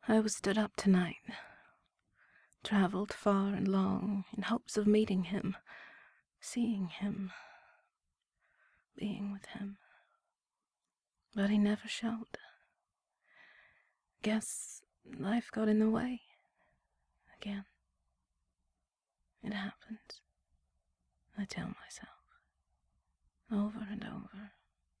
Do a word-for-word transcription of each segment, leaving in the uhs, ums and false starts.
I was stood up tonight, travelled far and long in hopes of meeting him, seeing him, being with him. But he never showed. Guess life got in the way. Again. It happens, I tell myself, over and over.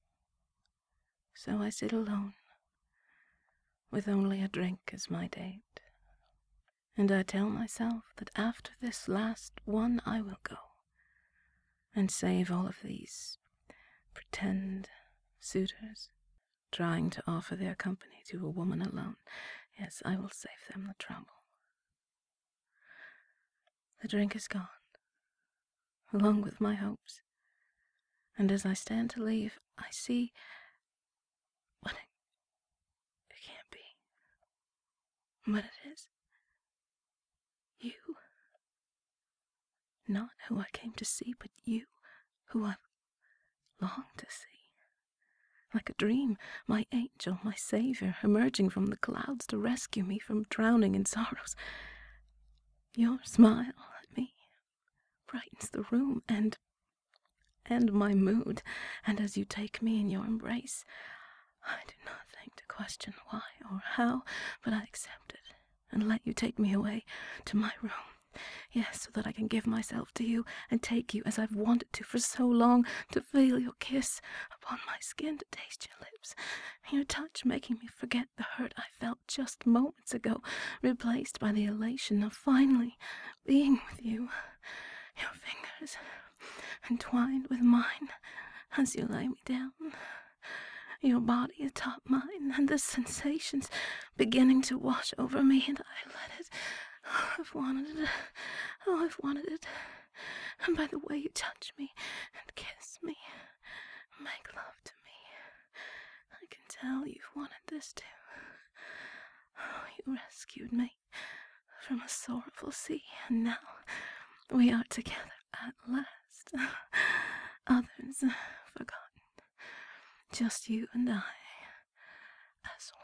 So I sit alone, with only a drink as my date. And I tell myself that after this last one I will go, and save all of these pretend suitors trying to offer their company to a woman alone. Yes, I will save them the trouble. The drink is gone, along with my hopes, and as I stand to leave, I see what it, it can't be. But it is. You. Not who I came to see, but you, who I long to see. Like a dream, my angel, my savior, emerging from the clouds to rescue me from drowning in sorrows. Your smile at me brightens the room and and my mood, and as you take me in your embrace, I do not think to question why or how, but I accept it and let you take me away to my room. Yes, so that I can give myself to you and take you as I've wanted to for so long, to feel your kiss upon my skin, to taste your lips, your touch making me forget the hurt I felt just moments ago, replaced by the elation of finally being with you. Your fingers entwined with mine as you lay me down, your body atop mine, and the sensations beginning to wash over me, and I let it. Oh, I've wanted it. Oh, I've wanted it. And by the way you touch me and kiss me, make love to me, I can tell you've wanted this too. Oh, you rescued me from a sorrowful sea, and now we are together at last. Others forgotten. Just you and I as